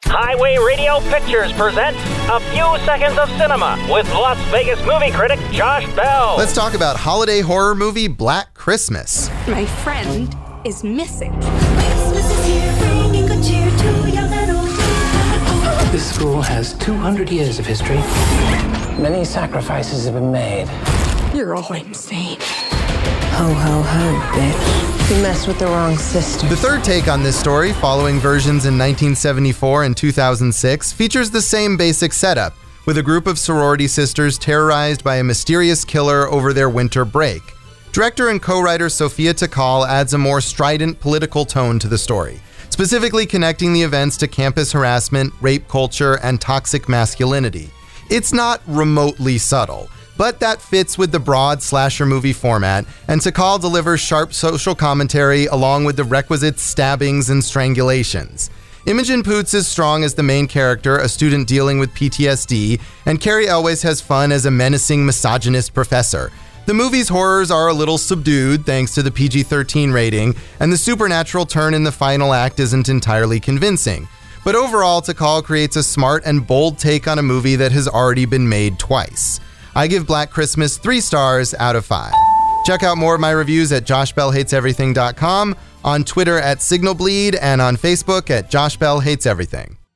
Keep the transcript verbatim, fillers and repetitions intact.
Highway Radio Pictures presents A Few Seconds of Cinema with Las Vegas movie critic Josh Bell. Let's talk about holiday horror movie Black Christmas. My friend is missing. Christmas is here, bringing good cheer to young and old. This school has two hundred years of history. Many sacrifices have been made. You're all insane. Ho, ho, ho, bitch. You messed with the wrong sister. The third take on this story, following versions in nineteen seventy-four and two thousand six, features the same basic setup, with a group of sorority sisters terrorized by a mysterious killer over their winter break. Director and co-writer Sophia Takal adds a more strident political tone to the story, specifically connecting the events to campus harassment, rape culture, and toxic masculinity. It's not remotely subtle, but that fits with the broad slasher movie format, and Takal delivers sharp social commentary along with the requisite stabbings and strangulations. Imogen Poots is strong as the main character, a student dealing with P T S D, and Carrie Elwes has fun as a menacing misogynist professor. The movie's horrors are a little subdued thanks to the P G thirteen rating, and the supernatural turn in the final act isn't entirely convincing. But overall, Takal creates a smart and bold take on a movie that has already been made twice. I give Black Christmas three stars out of five. Check out more of my reviews at josh bell hates everything dot com, on Twitter at Signal Bleed, and on Facebook at Josh Bell Hates Everything.